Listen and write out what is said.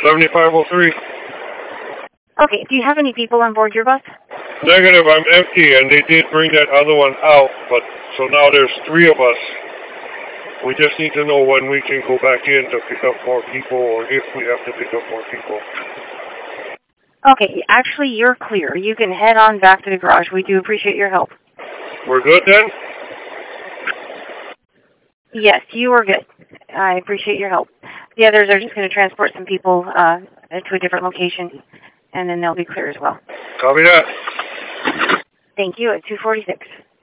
7503. Okay, do you have any people on board your bus? Negative, I'm empty, and they did bring that other one out, but so now there's 3 of us. We just need to know when we can go back in to pick up more people, or if we have to pick up more people. Okay, actually, you're clear. You can head on back to the garage. We do appreciate your help. We're good then? Yes, you are good. I appreciate your help. The others are just going to transport some people to a different location, and then they'll be clear as well. Copy that. Thank you at 246.